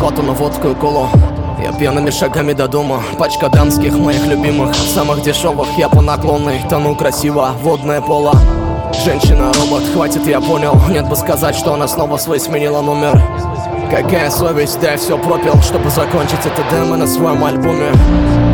зарплату на водку и колу. Я пьяными шагами до дома, пачка дамских моих любимых, самых дешевых, я по наклонной, тону красиво, водное поло. Женщина-робот, хватит, я понял, нет бы сказать, что она снова свой сменила номер. Какая совесть, да я все пропил, чтобы закончить это демо на своем альбоме.